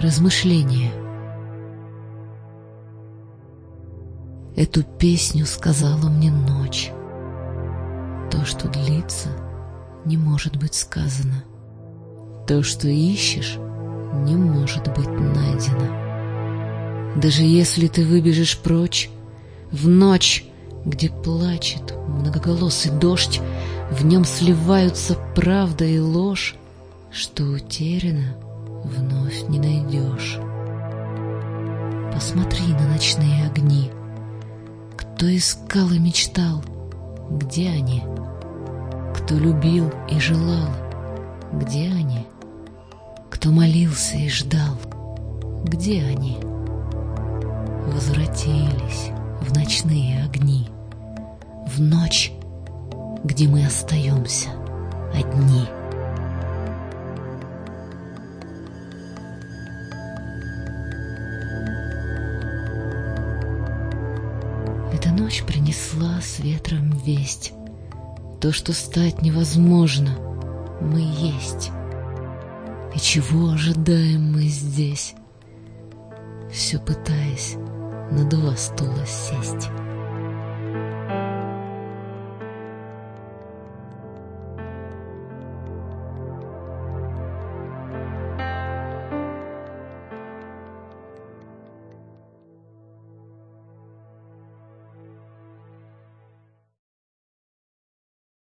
Размышления. Эту песню сказала мне ночь. То, что длится, не может быть сказано. То, что ищешь, не может быть найдено. Даже если ты выбежишь прочь, в ночь, где плачет многоголосый дождь, в нем сливаются правда и ложь, что утеряно, вновь не найдешь. Посмотри на ночные огни. Кто искал и мечтал, где они? Кто любил и желал, где они? Кто молился и ждал, где они? Возвратились в ночные огни, в ночь, где мы остаемся одни. Эта ночь принесла с ветром весть. То, что стать невозможно, мы есть. И чего ожидаем мы здесь, все пытаясь на два стула сесть?